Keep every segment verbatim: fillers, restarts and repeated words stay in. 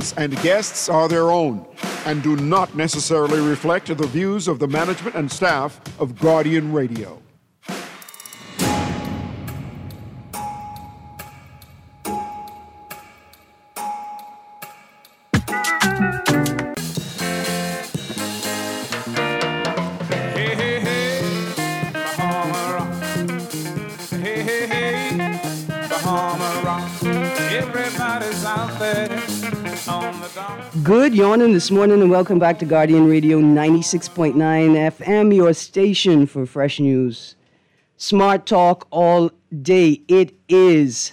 opinions and guests are their own and do not necessarily reflect the views of the management and staff of Guardian Radio. Good morning this morning and welcome back to Guardian Radio ninety-six point nine F M, your station for fresh news. Smart talk all day. It is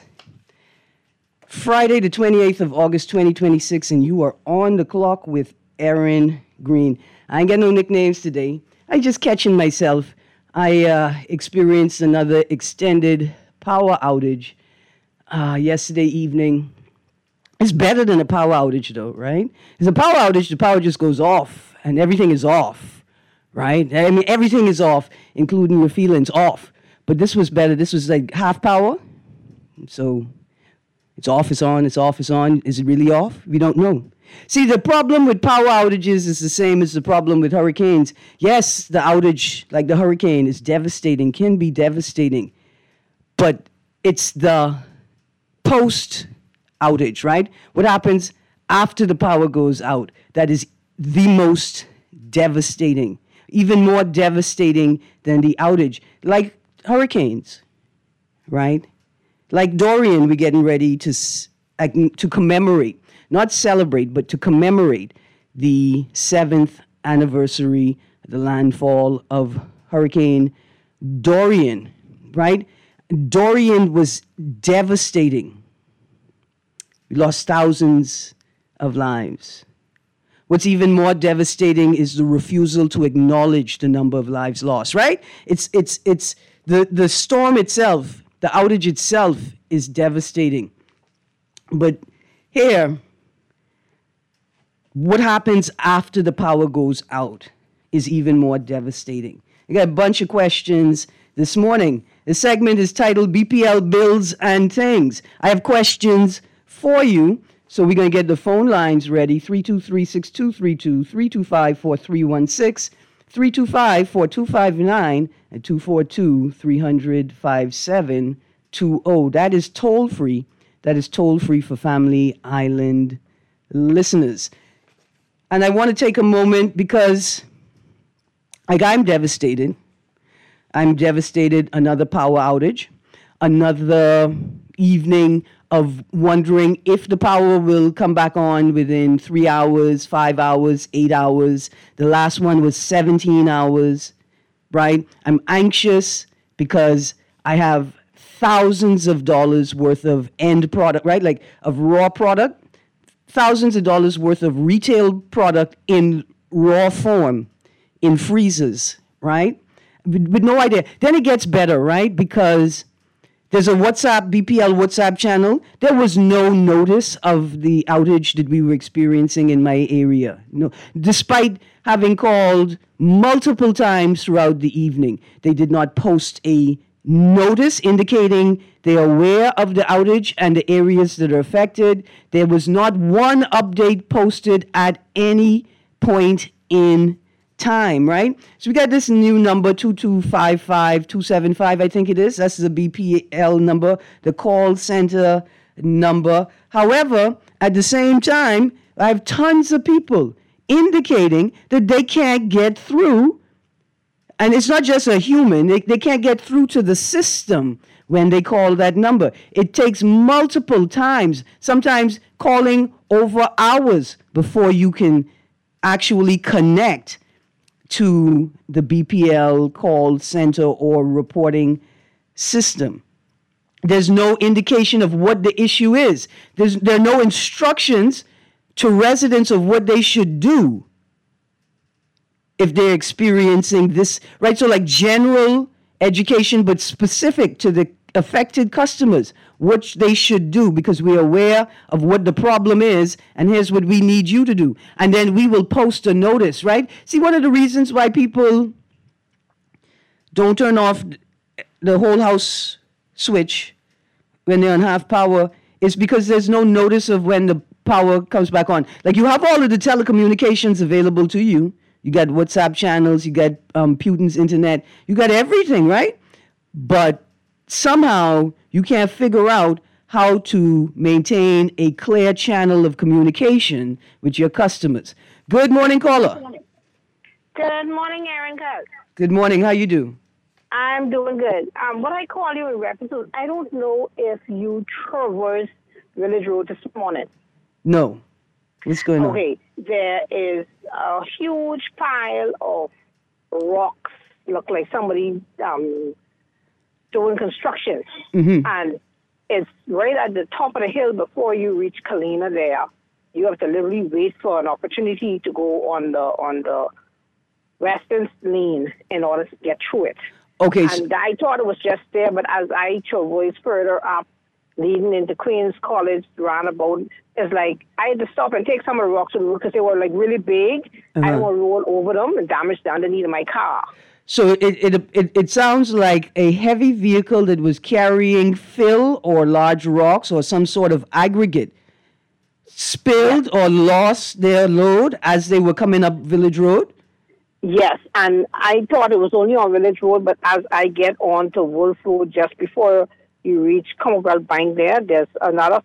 Friday the twenty-eighth of August twenty twenty-six and you are on the clock with Aaron Green. I ain't got no nicknames today. I just catching myself. I uh, experienced another extended power outage uh, yesterday evening. It's better than a power outage, though, right? It's a power outage, the power just goes off, and everything is off, right? I mean, everything is off, including your feelings off. But this was better. This was like half power. So it's off, it's on, it's off, it's on. Is it really off? We don't know. See, the problem with power outages is the same as the problem with hurricanes. Yes, the outage, like the hurricane, is devastating, can be devastating. But it's the post outage, right? What happens after the power goes out? That is the most devastating, even more devastating than the outage. Like hurricanes, right? Like Dorian, we're getting ready to to commemorate, not celebrate, but to commemorate the seventh anniversary of the landfall of Hurricane Dorian, right? Dorian was devastating. We lost thousands of lives. What's even more devastating is the refusal to acknowledge the number of lives lost, right? It's it's it's the, the storm itself, the outage itself is devastating. But here, what happens after the power goes out is even more devastating. I got a bunch of questions this morning. The segment is titled B P L Bills and Things. I have questions for you, so we're going to get the phone lines ready. three two three, six two three two, three two five, four three one six, three two five, four two five nine, and two four two, three hundred, five seven two zero. That is toll-free. That is toll-free for Family Island listeners. And I want to take a moment because like, I'm devastated. I'm devastated. Another power outage. Another evening of wondering if the power will come back on within three hours, five hours, eight hours. The last one was seventeen hours, right? I'm anxious because I have thousands of dollars worth of end product, right? Like of raw product, thousands of dollars worth of retail product in raw form, in freezers, right? With, with no idea. Then it gets better, right? Because there's a WhatsApp, B P L WhatsApp channel. There was no notice of the outage that we were experiencing in my area. No, despite having called multiple times throughout the evening, they did not post a notice indicating they are aware of the outage and the areas that are affected. There was not one update posted at any point in time, right? So we got this new number, two two five five, two seven five, I think it is. That's the B P L number, the call center number. However, at the same time, I have tons of people indicating that they can't get through. And it's not just a human. They, they can't get through to the system when they call that number. It takes multiple times, sometimes calling over hours before you can actually connect to the B P L call center or reporting system. There's no indication of what the issue is. There's, there are no instructions to residents of what they should do if they're experiencing this, right? So like general education, but specific to the affected customers, what they should do, because we're aware of what the problem is, and here's what we need you to do. And then we will post a notice, right? See, one of the reasons why people don't turn off the whole house switch when they're on half power is because there's no notice of when the power comes back on. Like you have all of the telecommunications available to you. You got WhatsApp channels, you got um, Putin's internet, you got everything, right? But somehow you can't figure out how to maintain a clear channel of communication with your customers. Good morning, caller. Good morning, Aaron Cuz. Good morning. How you do? I'm doing good. Um, what I call you in reference to, I don't know if you traversed Village Road this morning. No. What's going on? Okay, there is a huge pile of rocks, look like somebody um, doing construction. Mm-hmm. And it's right at the top of the hill before you reach Kalina there. You have to literally wait for an opportunity to go on the on the western lane in order to get through it. Okay. And I thought it was just there, but as I traversed further up, leading into Queens College roundabout, it's like I had to stop and take some of the rocks because they were like really big. Uh-huh. I don't want to roll over them and damage the underneath of my car. So it, it it it sounds like a heavy vehicle that was carrying fill or large rocks or some sort of aggregate spilled or lost their load as they were coming up Village Road? Yes, and I thought it was only on Village Road, but as I get on to Wolf Road, just before you reach Commonwealth Bank there, there's another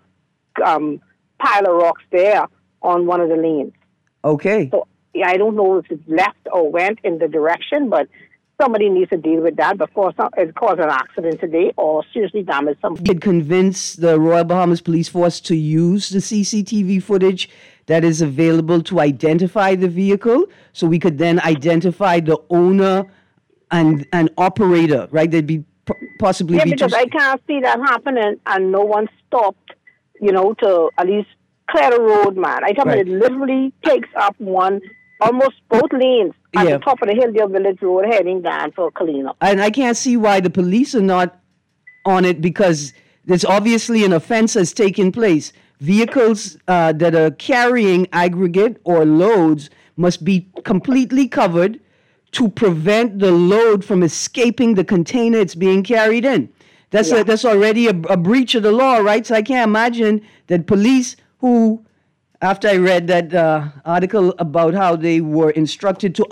um, pile of rocks there on one of the lanes. Okay. So yeah, I don't know if it left or went in the direction, but somebody needs to deal with that before some, it caused an accident today or seriously damaged something. Did convince the Royal Bahamas Police Force to use the C C T V footage that is available to identify the vehicle, so we could then identify the owner and and operator, right? They'd be p- possibly yeah, be because two... I can't see that happening, and no one stopped, you know, to at least clear the road, man. I tell Right. you, it literally takes up one, almost both lanes at Yeah. the top of the hill, there, Village Road, heading down for Kalina. And I can't see why the police are not on it, because there's obviously an offense has taken place. Vehicles uh, that are carrying aggregate or loads must be completely covered to prevent the load from escaping the container it's being carried in. That's Yeah. a, that's already a, a breach of the law, right? So I can't imagine that police who, after I read that uh, article about how they were instructed to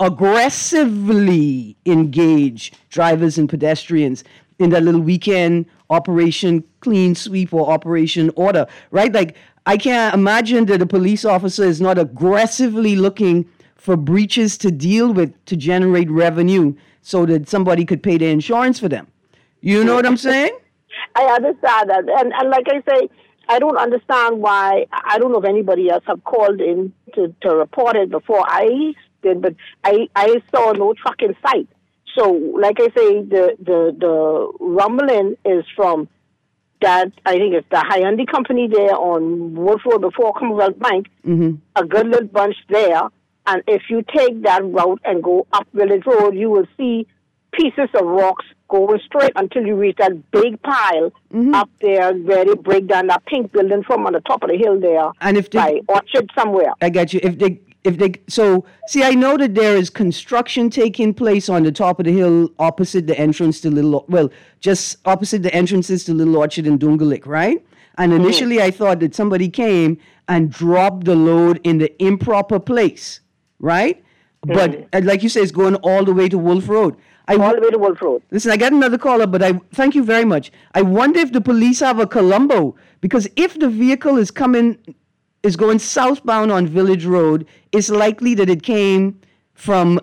aggressively engage drivers and pedestrians in that little weekend Operation Clean Sweep or Operation Order, right? Like, I can't imagine that a police officer is not aggressively looking for breaches to deal with to generate revenue so that somebody could pay their insurance for them. You know what I'm saying? I understand that. And, and like I say, I don't understand why, I don't know if anybody else have called in to, to report it before I did, but I, I saw no truck in sight. So, like I say, the, the, the rumbling is from that, I think it's the Hyundai company there on Wolf Road before Commonwealth Bank, Mm-hmm. a good little bunch there. And if you take that route and go up Village Road, you will see pieces of rocks going straight until you reach that big pile Mm-hmm. up there where they break down that pink building from on the top of the hill there And if they, by Orchard somewhere. I got you. If they, if they, so see, I know that there is construction taking place on the top of the hill opposite the entrance to Little, well, just opposite the entrances to Little Orchard and Dungalik, right? And initially, I thought that somebody came and dropped the load in the improper place, right? But uh, like you say, it's going all the way to Wolf Road. I All the way to Wolf Road. Listen, I got another caller, but I thank you very much. I wonder if the police have a Colombo, because if the vehicle is coming, is going southbound on Village Road, it's likely that it came from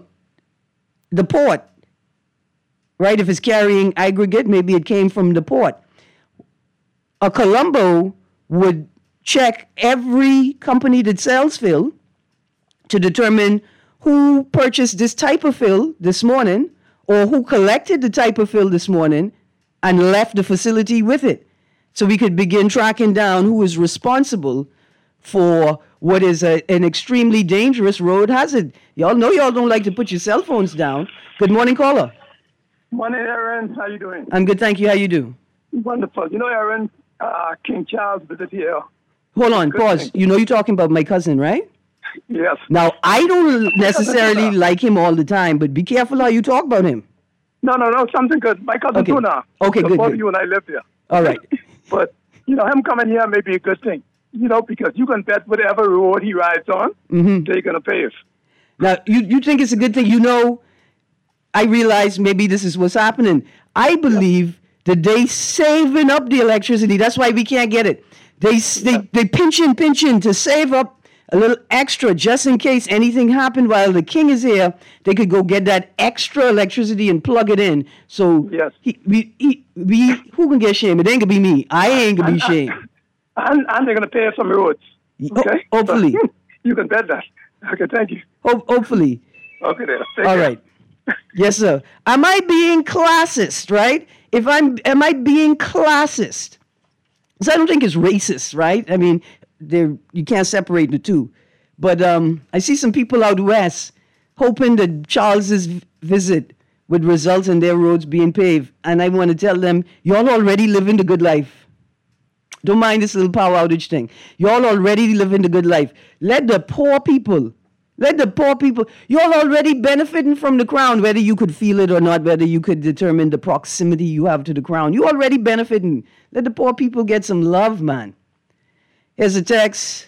the port, right? If it's carrying aggregate, maybe it came from the port. A Colombo would check every company that sells fill to determine who purchased this type of fill this morning, or who collected the type of fill this morning and left the facility with it. So we could begin tracking down who is responsible for what is a, an extremely dangerous road hazard. Y'all know y'all don't like to put your cell phones down. Good morning, caller. Morning, Aaron. How you doing? I'm good, thank you. How you do? Wonderful. You know, Aaron, uh, King Charles visit here. Hold on, Good pause. thing. You know you're talking about my cousin, right? Yes. Now, I don't necessarily like him all the time, but be careful how you talk about him. No, no, no, something good. My cousin Okay. Tuna. Okay, So good, both good. you and I live here. All right. But, you know, him coming here may be a good thing. you know, because you can bet whatever road he rides on, Mm-hmm. they're going to pave. Now, you, you think it's a good thing. You know, I realize maybe this is what's happening. I believe that they saving up the electricity. That's why we can't get it. They, they, they pinch in, pinch in to save up a little extra just in case anything happened while the king is here. They could go get that extra electricity and plug it in. So Yes. he, we, he, we, who can get shamed? It ain't going to be me. I ain't going to be shamed. And, and they're going to pave some roads. Ho- Okay? hopefully. You can bet that. Okay, thank you. Ho- hopefully. Okay, then. Take All care. right. Yes, sir. Am I being classist, right? If I'm, am I being classist? Because I don't think it's racist, right? I mean, there you can't separate the two. But um, I see some people out west hoping that Charles's v- visit would result in their roads being paved. And I want to tell them, y'all already living the good life. Don't mind this little power outage thing. Y'all already living the good life. Let the poor people, let the poor people, y'all already benefiting from the crown, whether you could feel it or not, whether you could determine the proximity you have to the crown. You already benefiting. Let the poor people get some love, man. Here's a text.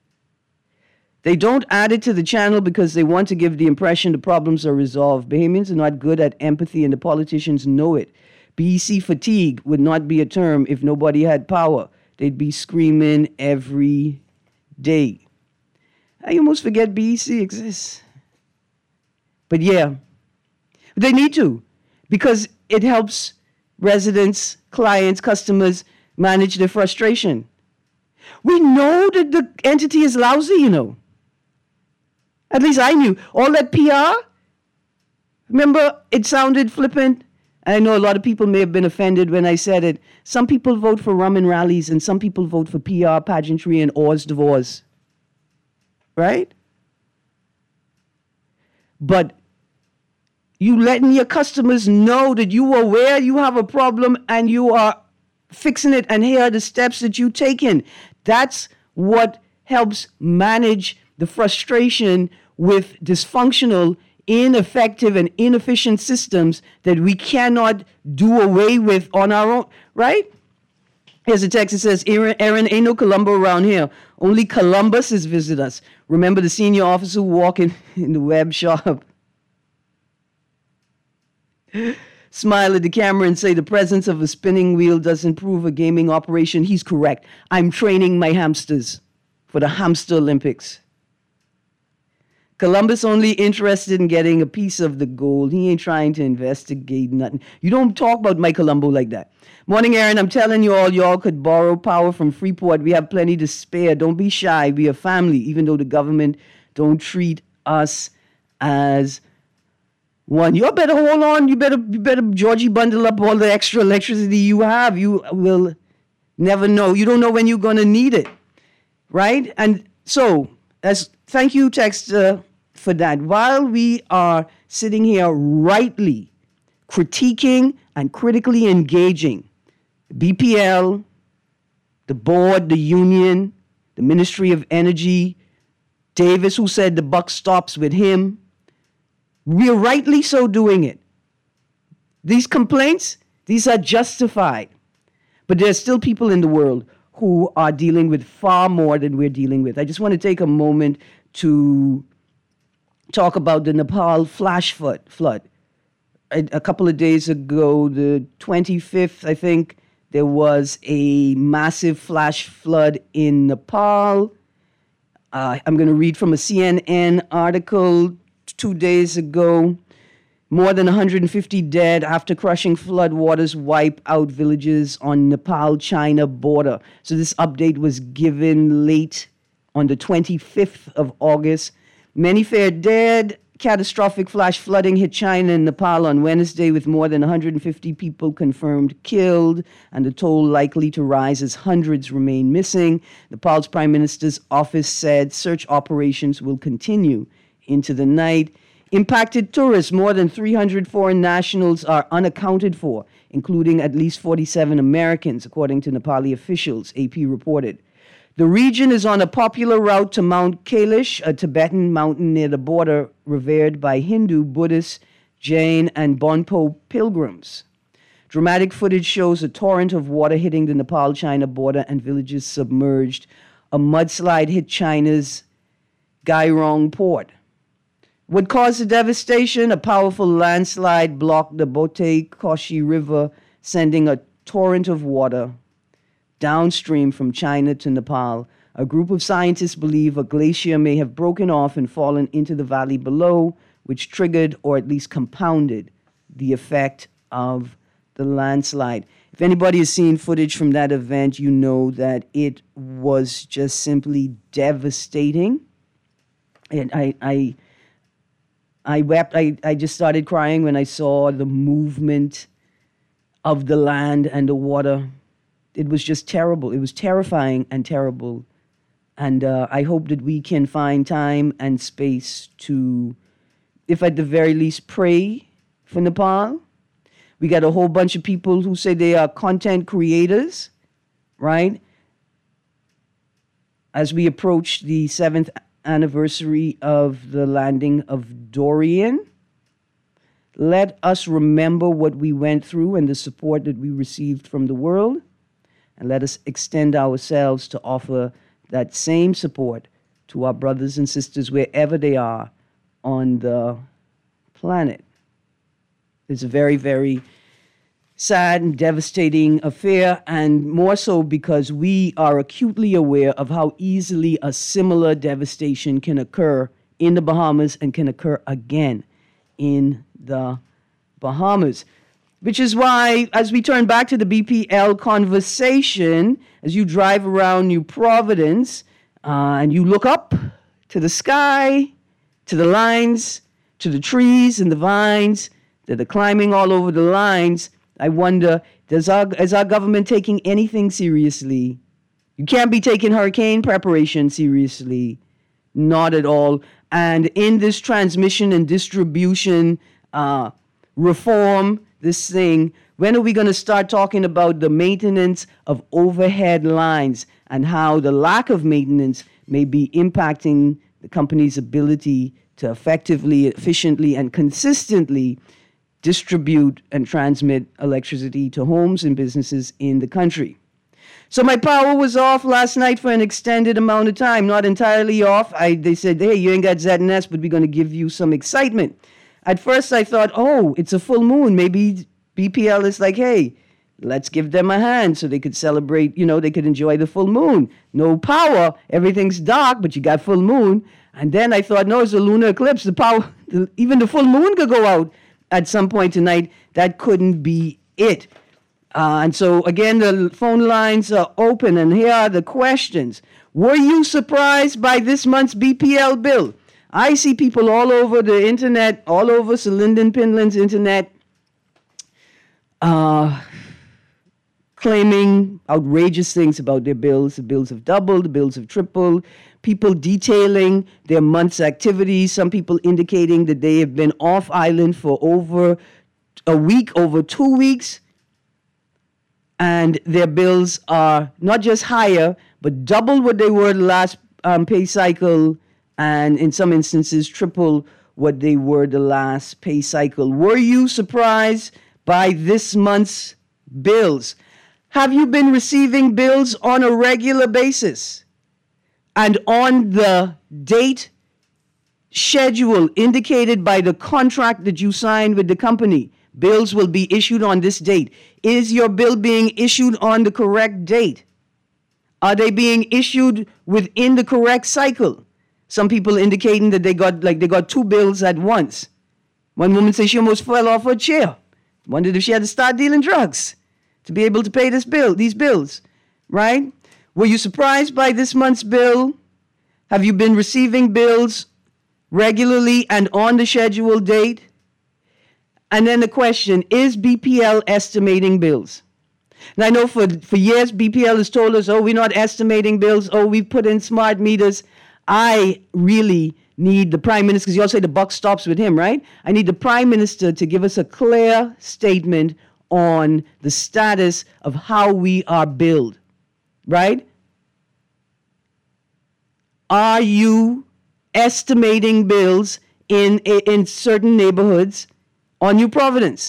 They don't add it to the channel because they want to give the impression the problems are resolved. Bahamians are not good at empathy and the politicians know it. B E C fatigue would not be a term if nobody had power. They'd be screaming every day. I almost forget B E C exists. But yeah, they need to because it helps residents, clients, customers manage their frustration. We know that the entity is lousy, you know. At least I knew. All that P R, remember, it sounded flippant. I know a lot of people may have been offended when I said it. Some people vote for rum and rallies, and some people vote for P R, pageantry, and Oz divorce. Right? But you letting your customers know that you are aware you have a problem and you are fixing it, and here are the steps that you've taken. That's what helps manage the frustration with dysfunctional, ineffective, and inefficient systems that we cannot do away with on our own, right? Here's a text that says, Aaron, Aaron, ain't no Columbo around here. Only Columbus has visited us. Remember the senior officer walking in the web shop? Smile at the camera and say the presence of a spinning wheel doesn't prove a gaming operation. He's correct. I'm training my hamsters for the Hamster Olympics. Columbus only interested in getting a piece of the gold. He ain't trying to investigate nothing. You don't talk about Mike Colombo like that. Morning, Aaron. I'm telling you all, y'all could borrow power from Freeport. We have plenty to spare. Don't be shy. We are family, even though the government don't treat us as one. You better hold on. You better, you better, Georgie, bundle up all the extra electricity you have. You will never know. You don't know when you're going to need it, right? And so, as thank you, text, uh, for that. While we are sitting here rightly critiquing and critically engaging B P L, the board, the union, the Ministry of Energy, Davis, who said the buck stops with him, we're rightly so doing it. These complaints, these are justified. But there's still people in the world who are dealing with far more than we're dealing with. I just want to take a moment to talk about the Nepal flash flood. flood. A, a couple of days ago, the twenty-fifth, I think, there was a massive flash flood in Nepal. Uh, I'm going to read from a C N N article two days ago. More than one hundred fifty dead after crushing floodwaters wipe out villages on Nepal-China border. So this update was given late on the twenty-fifth of August. Many fared dead. Catastrophic flash flooding hit China and Nepal on Wednesday with more than one hundred fifty people confirmed killed and the toll likely to rise as hundreds remain missing. Nepal's Prime Minister's office said search operations will continue into the night. Impacted tourists, more than three hundred foreign nationals are unaccounted for, including at least forty-seven Americans, according to Nepali officials, A P reported. The region is on a popular route to Mount Kailash, a Tibetan mountain near the border revered by Hindu, Buddhist, Jain, and Bonpo pilgrims. Dramatic footage shows a torrent of water hitting the Nepal-China border and villages submerged. a mudslide hit China's Gairong port. What caused the devastation? A powerful landslide blocked the Bote Koshi River, sending a torrent of water downstream from China to Nepal. A group of scientists believe a glacier may have broken off and fallen into the valley below, which triggered or at least compounded the effect of the landslide. If anybody has seen footage from that event, you know that it was just simply devastating. And I, I, I wept. I, I just started crying when I saw the movement of the land and the water. It was just terrible. It was terrifying and terrible. And uh, I hope that we can find time and space to, if at the very least, pray for Nepal. We got a whole bunch of people who say they are content creators, right? As we approach the seventh anniversary of the landing of Dorian, let us remember what we went through and the support that we received from the world, and let us extend ourselves to offer that same support to our brothers and sisters wherever they are on the planet. It's a very, very sad and devastating affair, and more so because we are acutely aware of how easily a similar devastation can occur in the Bahamas and can occur again in the Bahamas. Which is why, as we turn back to the B P L conversation, as you drive around New Providence uh, and you look up to the sky, to the lines, to the trees and the vines that are climbing all over the lines, I wonder, does our, is our government taking anything seriously? You can't be taking hurricane preparation seriously. Not at all. And in this transmission and distribution uh, reform, this thing, when are we going to start talking about the maintenance of overhead lines and how the lack of maintenance may be impacting the company's ability to effectively, efficiently, and consistently distribute and transmit electricity to homes and businesses in the country? So my power was off last night for an extended amount of time, not entirely off. I, they said, hey, you ain't got Z N S, but we're going to give you some excitement. At first I thought, oh, it's a full moon. Maybe B P L is like, hey, let's give them a hand so they could celebrate, you know, they could enjoy the full moon. No power, everything's dark, but you got full moon. And then I thought, no, it's a lunar eclipse. The power, the, even the full moon could go out at some point tonight. That couldn't be it. Uh, and so, again, the phone lines are open, and here are the questions. Were you surprised by this month's B P L bill? I see people all over the internet, all over Sir Lyndon Pinland's internet, uh, claiming outrageous things about their bills. The bills have doubled, the bills have tripled. People detailing their month's activities. Some people indicating that they have been off island for over a week, over two weeks. And their bills are not just higher, but double what they were the last um, pay cycle, and in some instances, triple what they were the last pay cycle. Were you surprised by this month's bills? Have you been receiving bills on a regular basis? And on the date schedule indicated by the contract that you signed with the company, bills will be issued on this date. Is your bill being issued on the correct date? Are they being issued within the correct cycle? Some people indicating that they got like they got two bills at once. One woman said she almost fell off her chair. Wondered if she had to start dealing drugs to be able to pay this bill, these bills, right? Were you surprised by this month's bill? Have you been receiving bills regularly and on the scheduled date? And then the question, is B P L estimating bills? Now, I know for, for years, B P L has told us, oh, we're not estimating bills. Oh, we've put in smart meters. I really need the Prime Minister, because you all say the buck stops with him, right? I need the Prime Minister to give us a clear statement on the status of how we are billed, right? Are you estimating bills in, in certain neighborhoods on New Providence?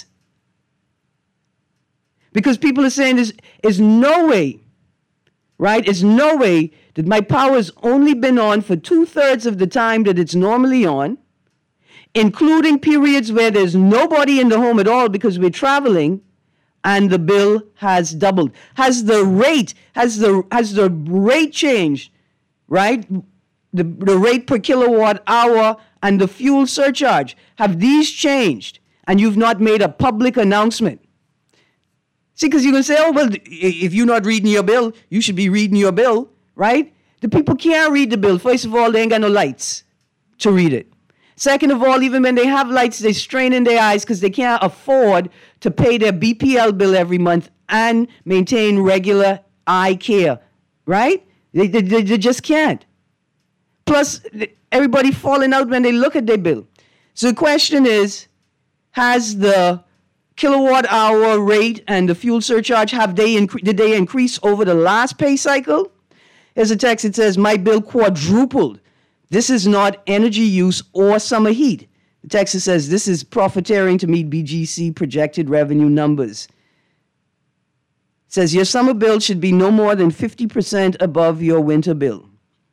Because people are saying there's, there's no way, right? There's no way that my power has only been on for two-thirds of the time that it's normally on, including periods where there's nobody in the home at all because we're traveling, and the bill has doubled. Has the rate, has the has the rate changed, right? The, the rate per kilowatt hour and the fuel surcharge, have these changed? And you've not made a public announcement. See, because you can say, oh, well, if you're not reading your bill, you should be reading your bill, right? The people can't read the bill. First of all, they ain't got no lights to read it. Second of all, even when they have lights, they strain in their eyes because they can't afford to pay their B P L bill every month and maintain regular eye care, right? They, they, they just can't. Plus, everybody falling out when they look at their bill. So the question is, has the kilowatt hour rate and the fuel surcharge, have they incre- did they increase over the last pay cycle? Here's a text that says, my bill quadrupled. This is not energy use or summer heat. The text says, this is profiteering to meet B G C projected revenue numbers. It says, your summer bill should be no more than fifty percent above your winter bill.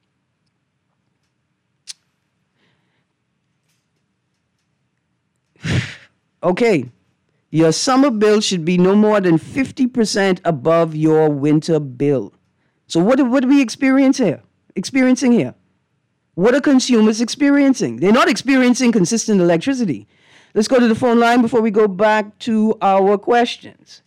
Okay, your summer bill should be no more than fifty percent above your winter bill. So what, what are we experiencing here? Experiencing here? What are consumers experiencing? They're not experiencing consistent electricity. Let's go to the phone line before we go back to our questions.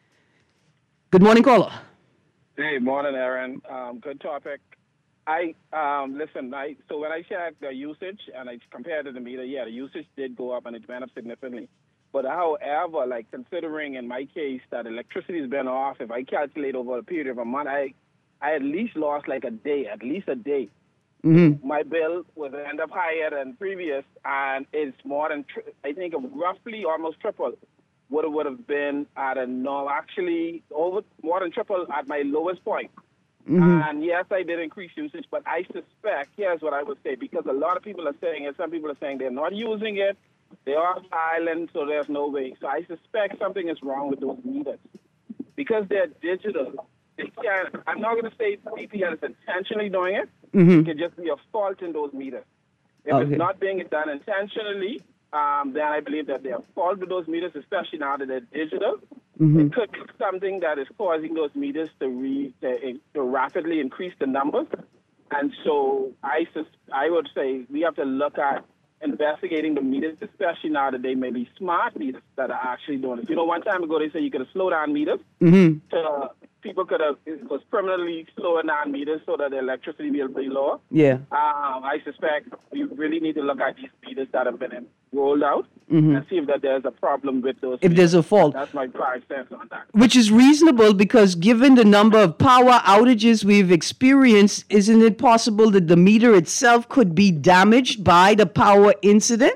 Good morning, caller. Hey, morning, Aaron. Um, good topic. I um, listen. I so when I checked the usage and I compared it to the meter, yeah, the usage did go up and it went up significantly. But however, like considering in my case that electricity has been off, if I calculate over a period of a month, I I at least lost like a day, at least a day. Mm-hmm. My bill would end up higher than previous, and it's more than tri- I think roughly almost triple what it would have been at a no, actually over more than triple at my lowest point. Mm-hmm. And yes, I did increase usage, but I suspect, here's what I would say, because a lot of people are saying, and some people are saying they're not using it, they are silent, so there's no way. So I suspect something is wrong with those meters. Because they're digital, they can't, I'm not going to say B P L is intentionally doing it. Mm-hmm. It could just be a fault in those meters. If okay. it's not being done intentionally, um, then I believe that they're fault with those meters, especially now that they're digital. Mm-hmm. It could be something that is causing those meters to, re, to, to rapidly increase the numbers. And so I, sus- I would say we have to look at investigating the meters, especially now that they may be smart meters that are actually doing it. You know, one time ago they said you could have slowed down meters. Mm-hmm. To, people could have, it was permanently slowing down meters so that the electricity will be lower. Yeah. Um, I suspect we really need to look at these meters that have been rolled out mm-hmm. and see if that there's a problem with those If meters. there's a fault. That's my five cents on that. Which is reasonable because given the number of power outages we've experienced, isn't it possible that the meter itself could be damaged by the power incident?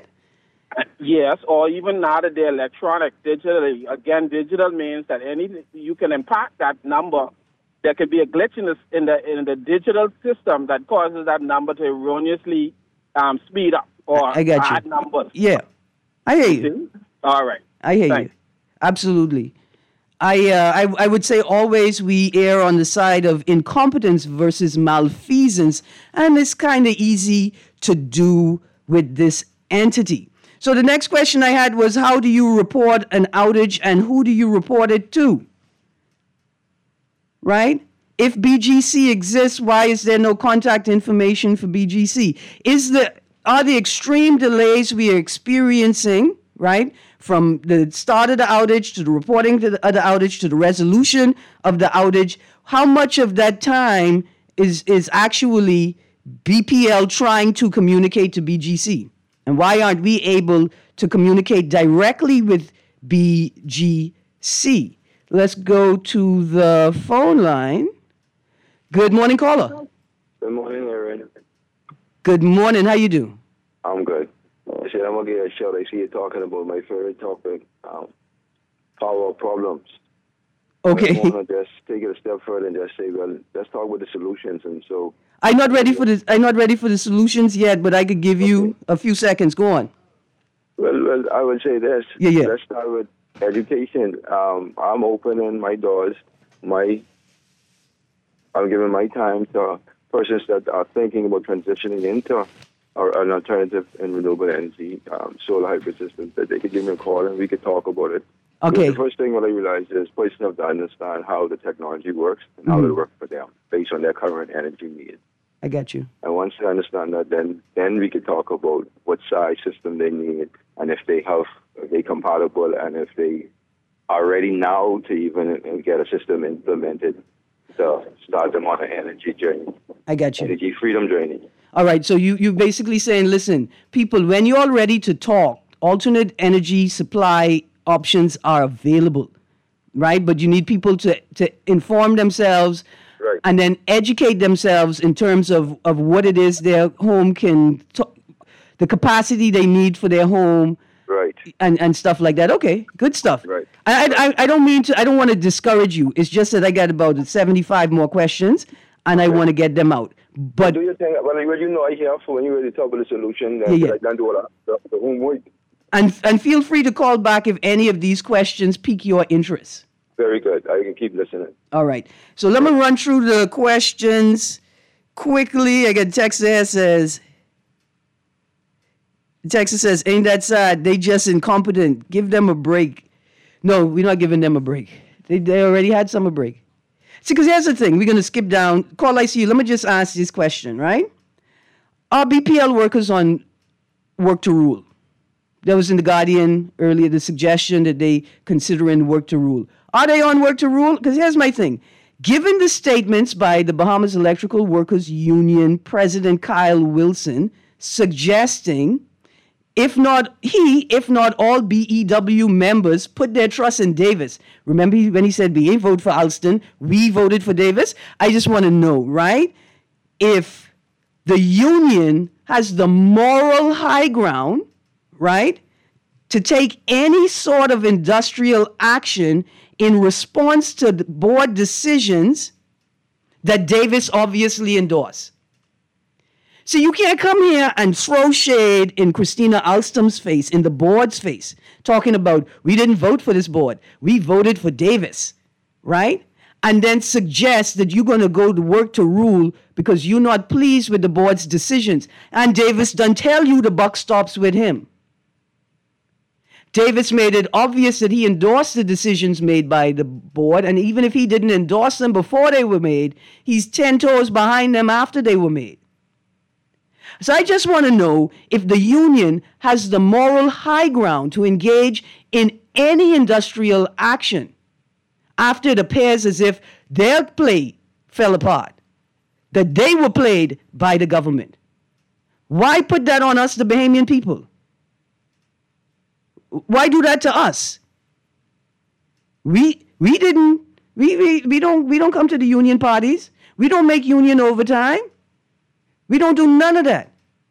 Yes, or even now that they're electronic, digitally. Again, digital means that any you can impact that number. There could be a glitch in the in the in the digital system that causes that number to erroneously um, speed up or I got add you. numbers. Yeah, I hear you. All right, I hear Thanks. you. Absolutely. I, uh, I I would say always we err on the side of incompetence versus malfeasance, and it's kind of easy to do with this entity. So the next question I had was, how do you report an outage and who do you report it to? Right? If B G C exists, why is there no contact information for B G C? Is the are the extreme delays we are experiencing, right, from the start of the outage to the reporting to the, of the outage to the resolution of the outage, how much of that time is is actually B P L trying to communicate to B G C? And why aren't we able to communicate directly with B G C? Let's go to the phone line. Good morning, caller. Good morning, Aaron. Good morning. How you do? I'm good. I said I'm going to get a shout. I see you talking about my favorite topic, um, power problems. Okay. I want to just take it a step further and just say, well, let's talk about the solutions. And so... I'm not ready for the I'm not ready for the solutions yet, but I could give you a few seconds. Go on. Well, well, I would say this. Yeah, yeah. Let's start with education. Um, I'm opening my doors. My, I'm giving my time to persons that are thinking about transitioning into or an alternative in renewable energy, um, solar hybrid systems, that they could give me a call and we could talk about it. Okay. The first thing what I realized is persons have to understand how the technology works and how Mhm. it works for them based on their current energy needs. I got you. And once they understand that, then then we could talk about what size system they need and if they have, if they compatible and if they are ready now to even get a system implemented to start them on an energy journey, I got you. energy freedom journey. All right, so you, you're basically saying, listen, people, when you're all ready to talk, alternate energy supply options are available, right? But you need people to, to inform themselves Right. and then educate themselves in terms of, of what it is their home can, to, the capacity they need for their home, Right. and, and stuff like that. Okay, good stuff. Right. I, I, I don't mean to, I don't want to discourage you. It's just that I got about seventy-five more questions, and I want to get them out. But Do you think, well, well, you know, I hear for when you ready to talk about the solution, uh, Yeah, yeah. I can do all that, the, the homework. And and feel free to call back if any of these questions pique your interest. Very good. I can keep listening. All right. So let me run through the questions quickly. I got a text there says, Texas says, ain't that sad? They just incompetent. Give them a break. No, we're not giving them a break. They they already had some a break. See, because here's the thing. We're going to skip down. Call I C U. Let me just ask this question, right? Are B P L workers on work to rule? There was in the Guardian earlier the suggestion that they considering work to rule. Are they on work to rule? Because here's my thing. Given the statements by the Bahamas Electrical Workers Union President Kyle Wilson suggesting if not he, if not all B E W members put their trust in Davis. Remember he- when he said we ain't vote for Alston, we voted for Davis? I just want to know, right? If the union has the moral high ground, right, to take any sort of industrial action in response to the board decisions that Davis obviously endorsed. So you can't come here and throw shade in Christina Alstom's face, in the board's face, talking about we didn't vote for this board. We voted for Davis, right? And then suggest that you're going to go to work to rule because you're not pleased with the board's decisions. And Davis done tell you the buck stops with him. Davis made it obvious that he endorsed the decisions made by the board, and even if he didn't endorse them before they were made, he's ten toes behind them after they were made. So I just want to know if the union has the moral high ground to engage in any industrial action after it appears as if their play fell apart, that they were played by the government. Why put that on us, the Bahamian people? Why do that to us? We we didn't we, we we don't we don't come to the union parties. We don't make union overtime. We don't do none of that.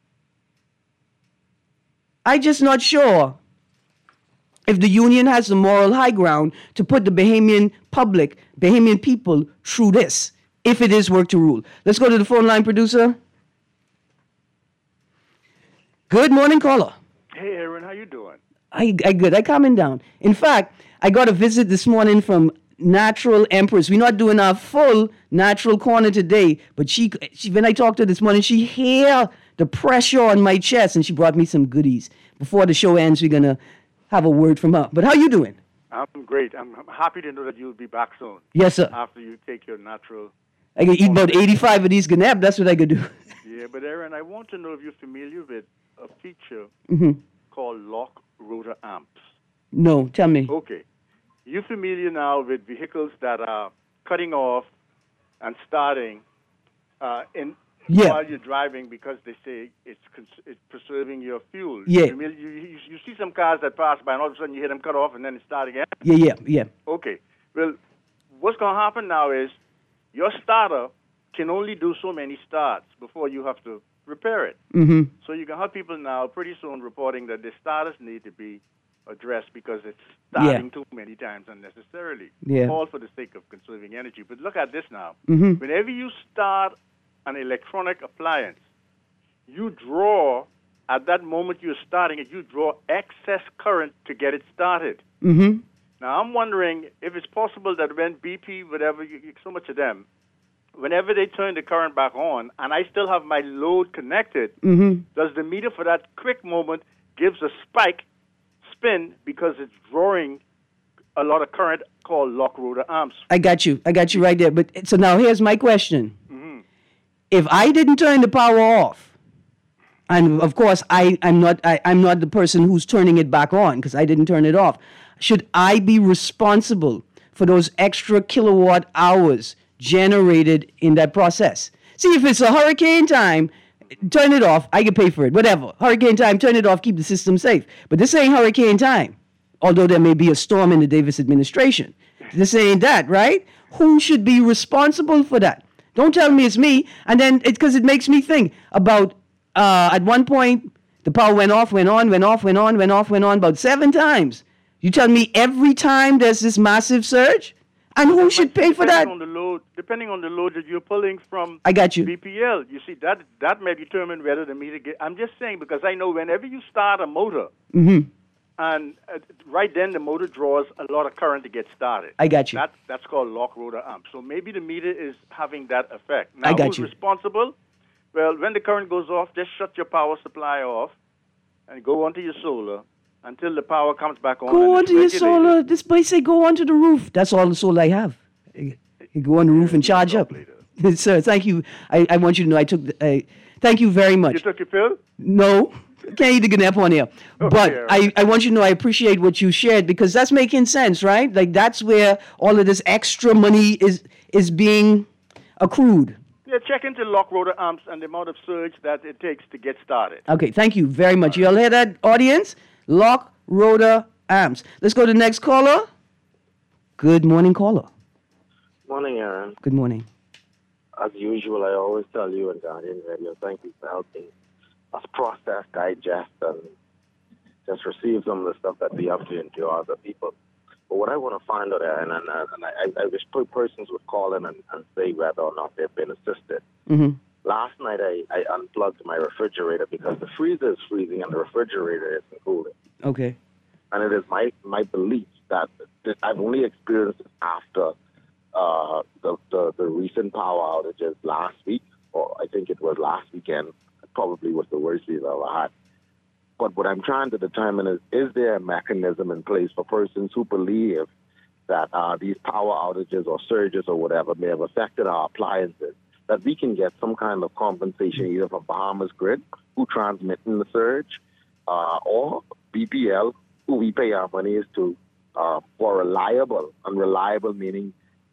I just not sure if the union has the moral high ground to put the Bahamian public, Bahamian people through this, if it is work to rule. Let's go to the phone line, producer. Good morning, caller. Hey, Aaron, how you doing? I, I good. I calming down. In fact, I got a visit this morning from Natural Empress. We're not doing our full natural corner today, but she, she when I talked to her this morning, she hear the pressure on my chest, and she brought me some goodies. Before the show ends, we're gonna have a word from her. But how you doing? I'm great. I'm, I'm happy to know that you'll be back soon. Yes, sir. After you take your natural. I could eat about eighty-five of these Ganeb. That's what I could do. Yeah, but Aaron, I want to know if you're familiar with a feature hmm called lock rotor amps. No, tell me. Okay. You're familiar now with vehicles that are cutting off and starting uh, in Yeah. while you're driving because they say it's cons- it's preserving your fuel. Yeah. You, you, you, you see some cars that pass by and all of a sudden you hear them cut off and then it start again. Yeah, yeah, yeah. Okay. Well, what's going to happen now is your starter can only do so many starts before you have to repair it. Mm-hmm. So you can have people now pretty soon reporting that the starters need to be addressed because it's starting too many times unnecessarily. Yeah. All for the sake of conserving energy. But look at this now. Mm-hmm. Whenever you start an electronic appliance, you draw, at that moment you're starting it, you draw excess current to get it started. Mm-hmm. Now, I'm wondering if it's possible that when B P, whatever, you, you, so much of them, whenever they turn the current back on, and I still have my load connected, Mm-hmm. does the meter for that quick moment gives a spike spin because it's drawing a lot of current called lock rotor amps. I got you. I got you right there. But so now here's my question. Mm-hmm. If I didn't turn the power off, and of course I, I'm not I, I'm not the person who's turning it back on because I didn't turn it off, should I be responsible for those extra kilowatt hours generated in that process? See, if it's a hurricane time, turn it off. I can pay for it. Whatever. Hurricane time, turn it off, keep the system safe. But this ain't hurricane time. Although there may be a storm in the Davis administration. This ain't that, right? Who should be responsible for that? Don't tell me it's me. And then, because it, it makes me think about, uh, at one point, the power went off, went on, went off, went on, went off, went on, about seven times. You tell me every time there's this massive surge? And who should pay for that? Depending on the load, depending on the load that you're pulling from I got you. B P L, you see, that that may determine whether the meter get... I'm just saying, because I know whenever you start a motor, Mm-hmm. and uh, right then the motor draws a lot of current to get started. I got you. That, that's called lock rotor amp. So maybe the meter is having that effect. Now, I got who's you. responsible? Well, when the current goes off, just shut your power supply off and go onto your solar until the power comes back on. Go and onto it's your regulated. solar. This place say go onto the roof. That's all the solar I have. You go on the roof and charge up. Sir, thank you. I, I want you to know I took. The, I, thank you very much. You took your pill? No, can't eat the Gnep on here. But Okay, all I, right. I want you to know I appreciate what you shared because that's making sense, right? Like that's where all of this extra money is is being accrued. Yeah, check into lock rotor amps and the amount of surge that it takes to get started. Okay, thank you very much. You all hear that, audience? Lock rotor amps. Let's go to the next caller. Good morning, caller. Morning, Aaron. Good morning. As usual, I always tell you on Guardian Radio, thank you for helping us process, digest, and just receive some of the stuff that we have to endure as a people. But what I want to find out, Aaron, and, and, and I, I wish persons would call in and, and say whether or not they've been assisted. Mm-hmm. Last night, I, I unplugged my refrigerator because the freezer is freezing and the refrigerator isn't cooling. Okay. And it is my, my belief that, that I've only experienced it after uh, the, the the recent power outages last week, or I think it was last weekend. It probably was the worst we've ever had. But what I'm trying to determine is, is there a mechanism in place for persons who believe that uh, these power outages or surges or whatever may have affected our appliances, that we can get some kind of compensation either from Bahamas Grid, who transmitting the surge, uh, or B P L, who we pay our monies to, uh, for reliable, and reliable meaning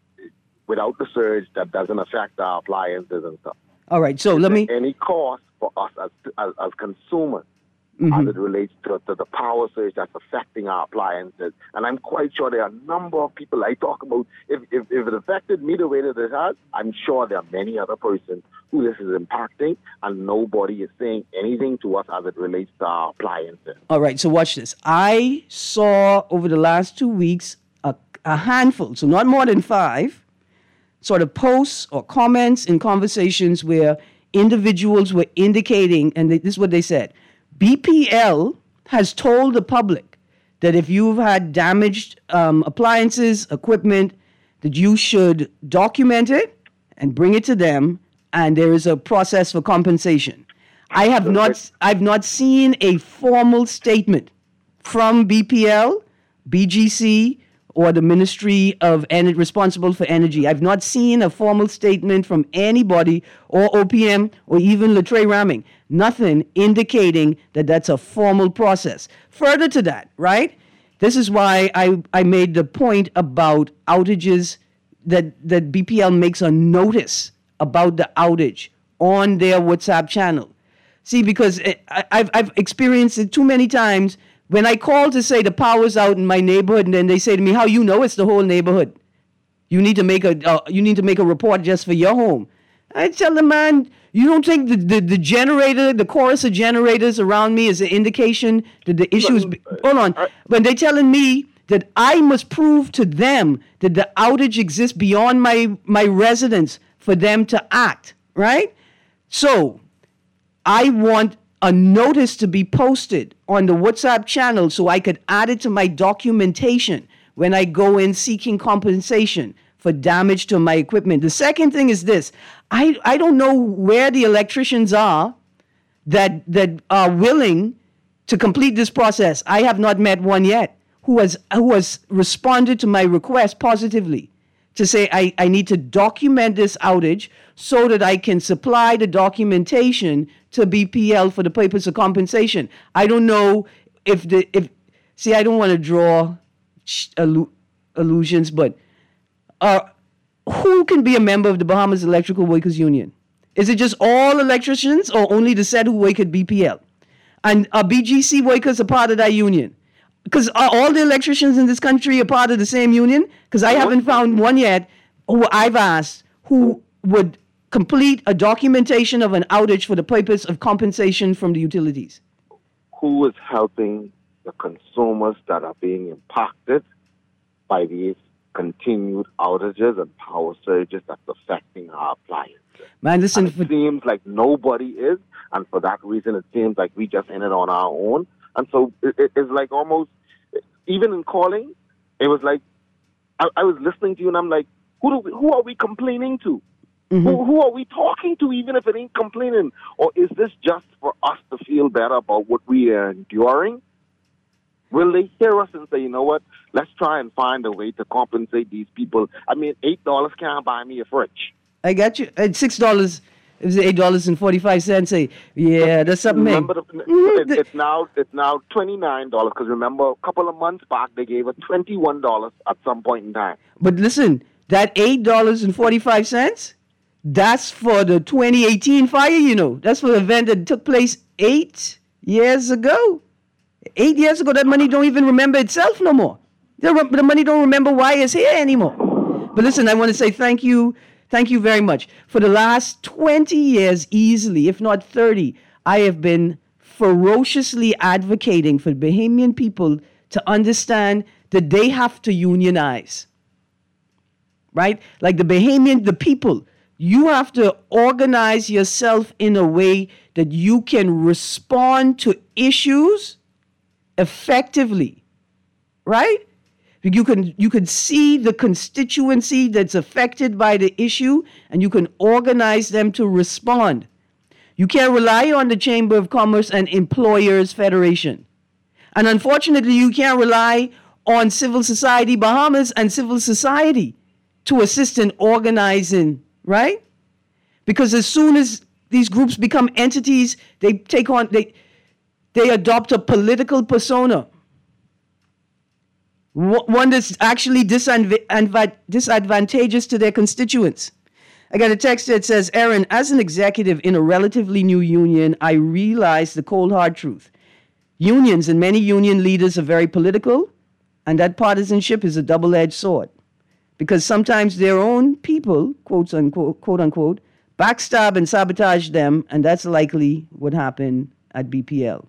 without the surge that doesn't affect our appliances and stuff. All right. So let me. Any cost for us as as, as consumers Mhm. as it relates to, to the power surge that's affecting our appliances. And I'm quite sure there are a number of people I talk about. If, if, if it affected me the way that it has, I'm sure there are many other persons who this is impacting, and nobody is saying anything to us as it relates to our appliances. All right. So watch this. I saw over the last two weeks a, a handful, so not more than five, sort of posts or comments in conversations where individuals were indicating, and they, this is what they said. B P L has told the public that if you've had damaged um, appliances, equipment, that you should document it and bring it to them, and there is a process for compensation. I have not, I've not seen a formal statement from B P L, B G C, or the Ministry of Energy responsible for energy. I've not seen a formal statement from anybody or O P M or even Latre Ramming. Nothing indicating that that's a formal process. Further to that, right? This is why I, I made the point about outages, that, that B P L makes a notice about the outage on their WhatsApp channel. See, because it, I, I've, I've experienced it too many times. When I call to say the power's out in my neighborhood, and then they say to me, "How you know it's the whole neighborhood? You need to make a uh, you need to make a report just for your home." I tell them, "Man, you don't think the, the, the generator, the chorus of generators around me is an indication that the issues?" Be- hold on, when they're telling me that I must prove to them that the outage exists beyond my my residence for them to act, right? So, I want a notice to be posted on the WhatsApp channel so I could add it to my documentation when I go in seeking compensation for damage to my equipment. The second thing is this. I, I don't know where the electricians are that that are willing to complete this process. I have not met one yet who has who has responded to my request positively to say I, I need to document this outage so that I can supply the documentation to B P L for the purpose of compensation. I don't know if the if see I don't want to draw allu- allusions, but uh, who can be a member of the Bahamas Electrical Workers Union? Is it just all electricians or only the said who work at B P L? And are B G C workers a part of that union? Because are all the electricians in this country a part of the same union? Because I haven't found one yet who I've asked who would complete a documentation of an outage for the purpose of compensation from the utilities. Who is helping the consumers that are being impacted by these continued outages and power surges that's affecting our appliances? Man, listen. And it seems like nobody is, and for that reason, it seems like we just in it on our own. And so it, it, it's like almost, even in calling, it was like, I, I was listening to you and I'm like, who do we, who are we complaining to? Mm-hmm. Who, who are we talking to, even if it ain't complaining? Or is this just for us to feel better about what we are enduring? Will they hear us and say, you know what, let's try and find a way to compensate these people? I mean, eight dollars can't buy me a fridge. I got you. At six dollars, it was eight dollars and forty-five cents. Say, yeah, that's something. Remember, the, mm-hmm. it, it's now it's now twenty-nine dollars. Because remember, a couple of months back, they gave us twenty-one dollars at some point in time. But listen, that eight dollars and forty-five cents, that's for the twenty eighteen fire. You know, that's for the event that took place eight years ago. Eight years ago, that money don't even remember itself no more. The, the money don't remember why it's here anymore. But listen, I want to say thank you. Thank you very much. For the last twenty years, easily, if not thirty, I have been ferociously advocating for Bahamian people to understand that they have to unionize. Right? Like the Bahamian, the people, you have to organize yourself in a way that you can respond to issues effectively. Right? You can you can see the constituency that's affected by the issue, and you can organize them to respond. You can't rely on the Chamber of Commerce and Employers Federation. And unfortunately, you can't rely on Civil Society Bahamas and civil society to assist in organizing, right? Because as soon as these groups become entities, they take on, they, they adopt a political persona. One that's actually disadvantageous to their constituents. I got a text that says, Aaron, as an executive in a relatively new union, I realize the cold hard truth. Unions and many union leaders are very political, and that partisanship is a double-edged sword. Because sometimes their own people, quote unquote, quote unquote, backstab and sabotage them, and that's likely what happened at B P L.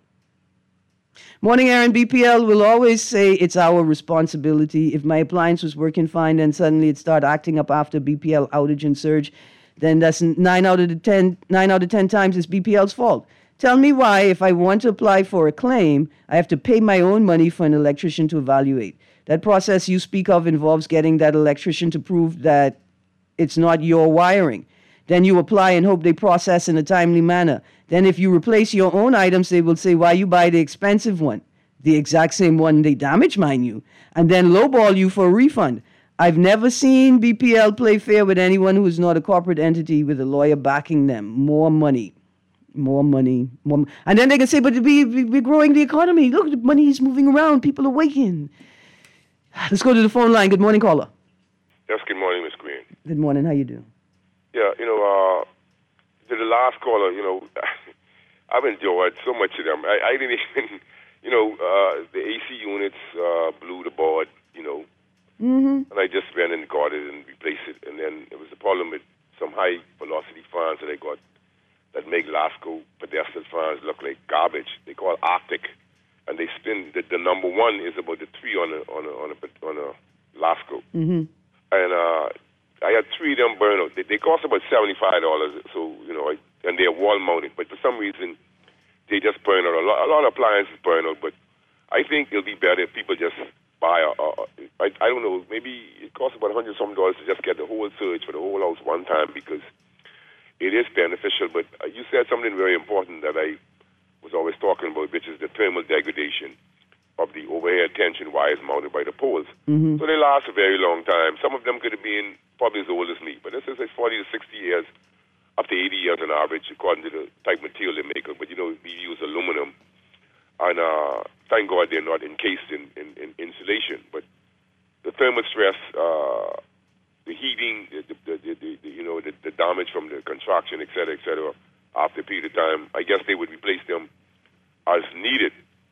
Morning, Aaron. B P L will always say it's our responsibility. If my appliance was working fine, then suddenly it started acting up after B P L outage and surge, then that's nine out of the ten, nine out of ten times it's B P L's fault. Tell me why, if I want to apply for a claim, I have to pay my own money for an electrician to evaluate. That process you speak of involves getting that electrician to prove that it's not your wiring. Then you apply and hope they process in a timely manner. Then if you replace your own items, they will say, why you buy the expensive one? The exact same one they damaged, mind you. And then lowball you for a refund. I've never seen B P L play fair with anyone who is not a corporate entity with a lawyer backing them. More money. More money. More m- and then they can say, but we, we, we're growing the economy. Look, the money is moving around. People are waking. Let's go to the phone line. Good morning, caller. Yes, good morning, Miz Green. Good morning. How you doing? Yeah, you know, uh, to the last caller, you know, I've enjoyed so much of them. I, I didn't even, you know, uh, the A C units uh, blew the board, you know, mm-hmm. and I just went and got it and replaced it. And then there was a problem with some high-velocity fans that I got that make Lasco pedestal fans look like garbage. They call Arctic, and they spin. The, the number one is about the three on a on a on a, on a Lasco, mm-hmm. and uh, I had three of them burn out. They, they cost about seventy-five dollars, so, you know, I, and they're wall-mounted. But for some reason, they just burn out. A lot, a lot of appliances burn out, but I think it'll be better if people just buy a, a, a I, I don't know, maybe it costs about a hundred some dollars to just get the whole search for the whole house one time because it is beneficial. But uh, you said something very important that I was always talking about, which is the thermal degradation of the overhead tension wires mounted by the poles. Mm-hmm. So they last a very long time. Some of them could have been probably as old as me, but this is like forty to sixty years, up to eighty years on average, according to the type of material they make. But, you know, we use aluminum. And uh, thank God they're not encased in, in, in insulation. But the thermal stress, uh, the heating, the, the, the, the, the, you know, the, the damage from the contraction, et cetera, et cetera, after a period of time, I guess they would replace them as needed.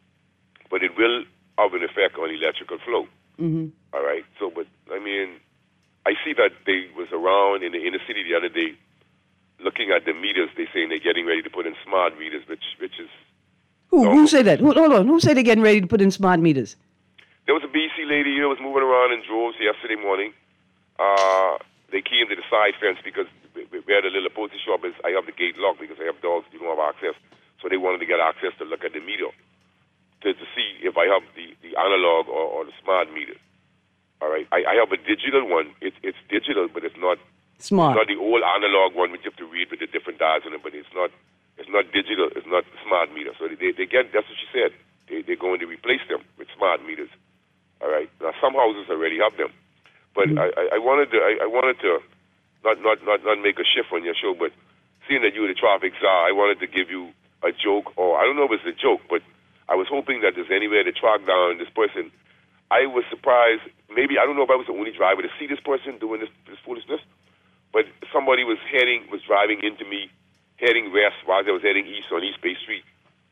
But it will have an effect on electrical flow. Mm-hmm. All right? So, but, I mean, I see that they was around in the inner city the other day looking at the meters. They saying they're getting ready to put in smart meters, which which is... Who, who said that? Hold, hold on. Who said they're getting ready to put in smart meters? There was a B C lady that was moving around in droves yesterday morning. Uh, they came to the side fence because where the little postie shop is, I have the gate locked because I have dogs, you don't have access. So they wanted to get access to look at the meter to, to see if I have the, the analog or, or the smart meter. All right. I, I have a digital one. It's it's digital, but it's not smart. It's not the old analog one which you have to read with the different dials in it, but it's not it's not digital. It's not smart meter. So they they get, that's what she said. They, they're going to replace them with smart meters. All right. Now, some houses already have them. But mm-hmm. I, I wanted to I, I wanted to not, not, not, not make a shift on your show, but seeing that you're the traffic czar, I wanted to give you a joke, or I don't know if it's a joke, but I was hoping that there's any way to track down this person. I was surprised, maybe, I don't know if I was the only driver to see this person doing this, this foolishness, but somebody was heading, was driving into me, heading west while I was heading east on East Bay Street,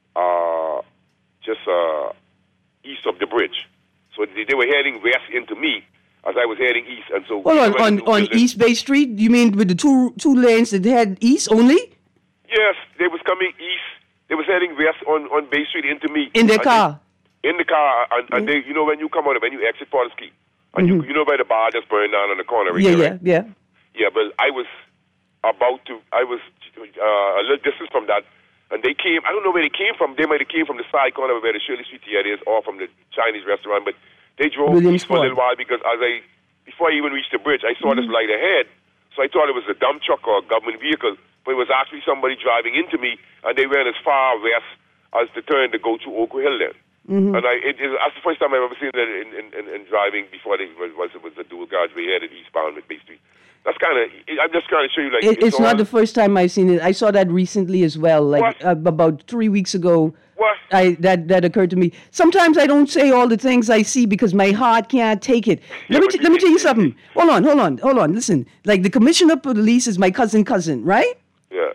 uh, just uh, east of the bridge. So they, they were heading west into me as I was heading east. And so Hold on, on, on East Bay Street, you mean with the two two lanes that head east only? Yes, they was coming east. They was heading west on, on Bay Street into me. In their and car? They, in the car. And, and they, you know, when you come out, when you exit Forest Key, and mm-hmm. you, you know by the bar just burned down on the corner right yeah, there, yeah, right? Yeah, Yeah, but I was about to, I was uh, a little distance from that, and they came, I don't know where they came from. They might have came from the side corner where the Shirley Street Theater is, or from the Chinese restaurant, but they drove east for a little while because as I, before I even reached the bridge, I saw mm-hmm. this light ahead, so I thought it was a dump truck or a government vehicle, but it was actually somebody driving into me, and they went as far west as the turn to go to Oak Hill then. Mm-hmm. And I, it, it, that's the first time I've ever seen that in, in, in, in driving before they was, was, was a dual carriageway headed eastbound with Bay Street. That's kind of, I'm just trying to show you like... It, it's not the first time I've seen it. I saw that recently as well, like uh, about three weeks ago. What? I, that, that occurred to me. Sometimes I don't say all the things I see because my heart can't take it. Yeah, let me t- let me tell you something. Hold on, hold on, hold on. Listen, like the commissioner of police is my cousin cousin, right? Yeah.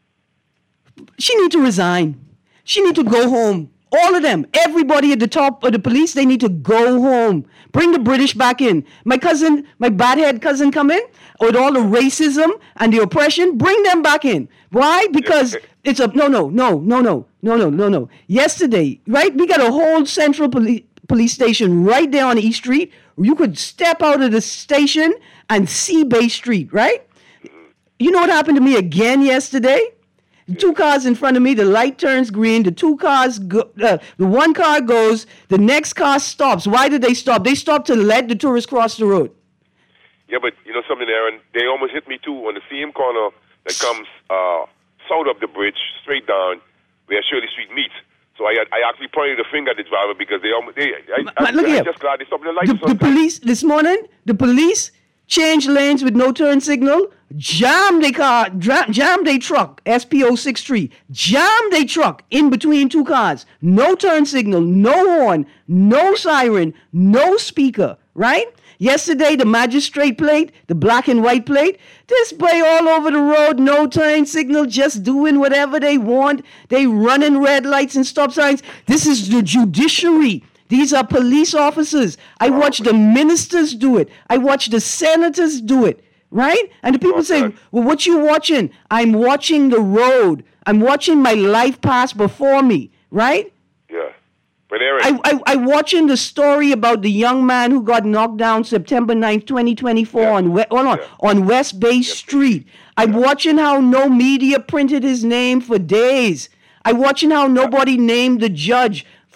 She need to resign. She need to go home. All of them, everybody at the top of the police, they need to go home. Bring the British back in. My cousin, my badhead cousin come in with all the racism and the oppression. Bring them back in. Why? Because it's a, no, no, no, no, no, no, no, no, no. Yesterday, right, we got a whole central police police station right there on East Street. You could step out of the station and see Bay Street, right? You know what happened to me again yesterday? The two cars in front of me, the light turns green, the two cars, go, uh, the one car goes, the next car stops. Why did they stop? They stopped to let the tourists cross the road. Yeah, but you know something, Aaron? They almost hit me too on the same corner that comes uh, south of the bridge, straight down where Shirley Street meets. So I I actually pointed the finger at the driver because they almost, they, I, but, I, but look I, here. I'm just glad they stopped the lights. The, the police, this morning, the police changed lanes with no turn signal, jammed a car, dra- jammed a truck, S P O sixty-three, jammed a truck in between two cars. No turn signal, no horn, no siren, no speaker, right? Yesterday, the magistrate plate, the black and white plate, display all over the road, no turn signal, just doing whatever they want. They running red lights and stop signs. This is the judiciary. These are police officers. I watch the ministers do it. I watch the senators do it, right? And the people say, well, what you watching? I'm watching the road. I'm watching my life pass before me, right? Yeah. But Aaron, I, I, I'm watching the story about the young man who got knocked down September ninth, twenty twenty-four yeah. on, hold on, yeah. on West Bay yeah. Street. I'm yeah. watching how no media printed his name for days. I'm watching how nobody named the judge from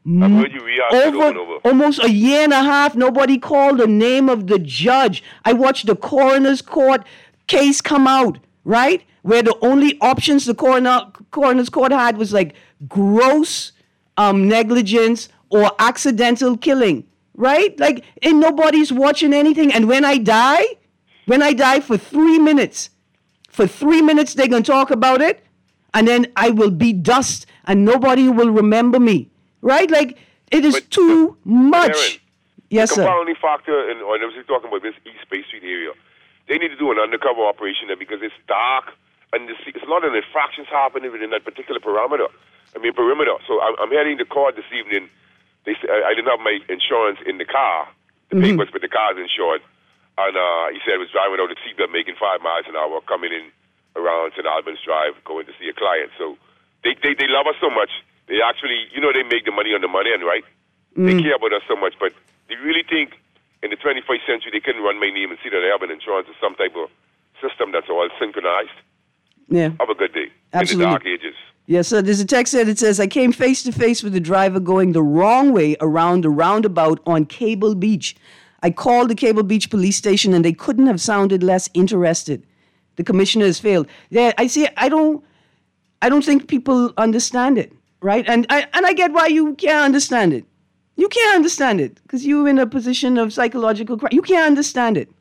I've heard you react over, over and over. almost a year and a half, nobody called the name of the judge. I watched the coroner's court case come out, right? Where the only options the coroner, coroner's court had was like gross um, negligence or accidental killing, right? Like, and nobody's watching anything. And when I die, when I die for three minutes, for three minutes they're going to talk about it, and then I will be dust, and nobody will remember me. Right? Like, it is but, too but, much. Aaron, yes, the sir. compounding factor, and I was talking about this East Bay Street area, they need to do an undercover operation there because it's dark, and it's, it's not an infractions happening within that particular parameter. I mean, perimeter. So I'm, I'm heading to court this evening. They say, I, I didn't have my insurance in the car, the Mm-hmm. papers, but the car's insured. And uh, he said I was driving out the seatbelt, making five miles an hour, coming in around Saint Albans Drive, going to see a client. So they, they, they love us so much. They actually, you know, they make the money on the money end, right? Mm. They care about us so much, but they really think in the twenty-first century they couldn't run my name and see that I have an insurance or some type of system that's all synchronized. Yeah. Have a good day. Absolutely. In the dark ages. Yes, sir. There's a text there that says, I came face to face with the driver going the wrong way around the roundabout on Cable Beach. I called the Cable Beach police station and they couldn't have sounded less interested. The commissioner has failed. Yeah, I see. I don't, I don't think people understand it. Right? And I and I get why you can't understand it. You can't understand it because you're in a position of psychological crisis. You can't understand it.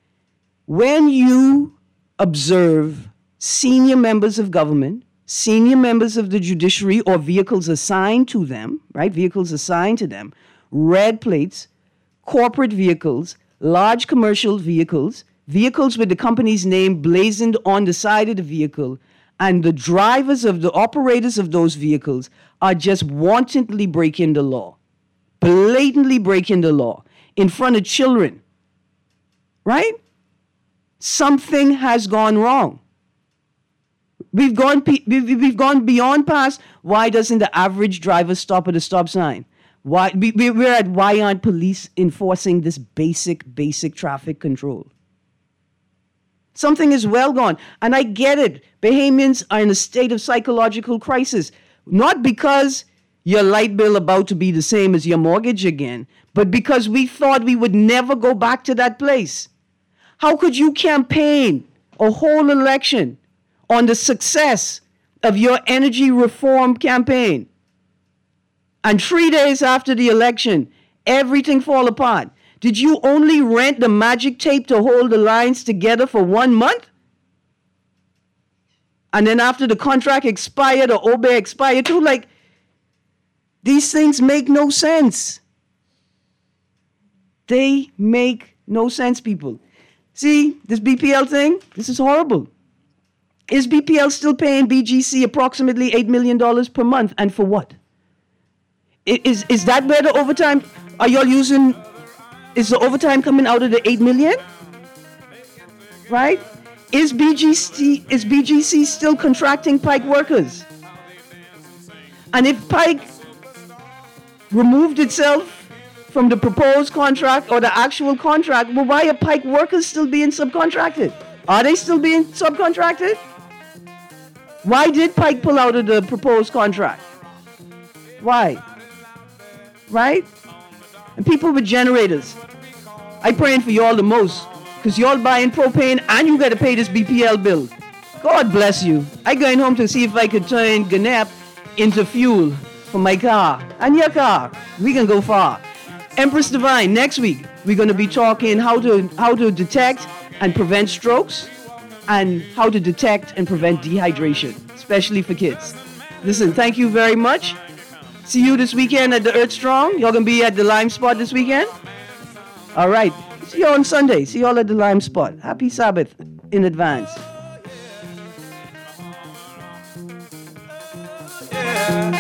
When you observe senior members of government, senior members of the judiciary or vehicles assigned to them, right? Vehicles assigned to them, red plates, corporate vehicles, large commercial vehicles, vehicles with the company's name blazoned on the side of the vehicle, and the drivers of the operators of those vehicles are just wantonly breaking the law, blatantly breaking the law in front of children, right? Something has gone wrong. We've gone, we've gone beyond past, why doesn't the average driver stop at a stop sign? Why, we're at why aren't police enforcing this basic, basic traffic control? Something is well gone. And I get it. Bahamians are in a state of psychological crisis. Not because your light bill about to be the same as your mortgage again, but because we thought we would never go back to that place. How could you campaign a whole election on the success of your energy reform campaign, and three days after the election, everything fall apart? Did you only rent the magic tape to hold the lines together for one month? And then after the contract expired or O B E expired too, like, these things make no sense. They make no sense, people. See, this B P L thing, this is horrible. Is B P L still paying B G C approximately eight million dollars per month? And for what? Is, is that where the overtime, are y'all using... Is the overtime coming out of the eight million? Right? Is B G C is B G C still contracting Pike workers? And if Pike removed itself from the proposed contract or the actual contract, well, why are Pike workers still being subcontracted? Are they still being subcontracted? Why did Pike pull out of the proposed contract? Why? Right? And people with generators, I praying for y'all the most, because y'all buying propane and you got to pay this B P L bill. God bless you. I going home to see if I could turn G N E P into fuel for my car and your car. We can go far. Empress Divine, next week we're going to be talking how to how to detect and prevent strokes and how to detect and prevent dehydration, especially for kids. Listen, thank you very much. See you this weekend at the Earth Strong. Y'all gonna be at the Lime Spot this weekend? All right. See you on Sunday. See y'all at the Lime Spot. Happy Sabbath in advance. Yeah.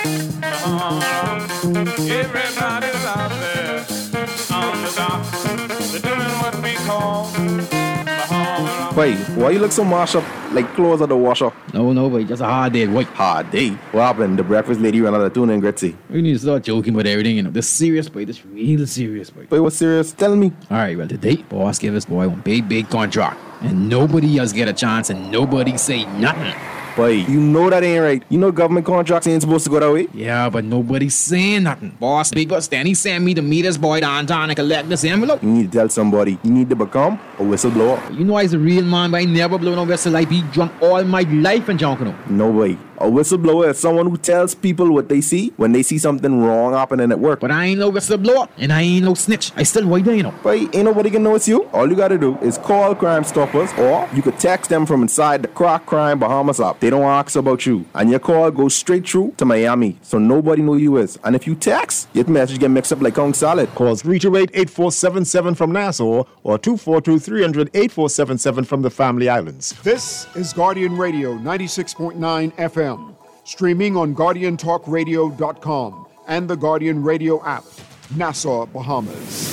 Everybody's out there on the dock. They're doing what we call Wait, why you look so mashed up like clothes at the washer? No, no, wait, just a hard day. Wait. Hard day? What happened? The breakfast lady ran out of tuna and Gretzi. We need to start joking about everything, you know. This serious, boy. This real serious, boy. Wait, what's serious? Tell me. All right, well, today, boss gave us, boy, one big, big contract. And nobody else get a chance and nobody say nothing. Boy, you know that ain't right. You know government contracts ain't supposed to go that way. Yeah, but nobody's saying nothing. Boss, Big Boss Danny sent me to meet his boy downtown and collect this envelope. You need to tell somebody. You need to become a whistleblower. You know I's a real man, but I never blow no whistle. I be drunk all my life and junk, you know. No way. A whistleblower is someone who tells people what they see when they see something wrong happening at work. But I ain't no whistleblower, and I ain't no snitch. I still white there, you know. But ain't nobody can know it's you. All you gotta do is call Crime Stoppers, or you could text them from inside the Crack Crime Bahamas app. They don't ask about you, and your call goes straight through to Miami, so nobody know you is. And if you text, your message get mixed up like Kong Salad. Call three two eight, eight four seven seven from Nassau or two four two, three hundred, eight four seven seven from the Family Islands. This is Guardian Radio ninety-six point nine F M, streaming on guardian talk radio dot com and the Guardian Radio app, Nassau, Bahamas.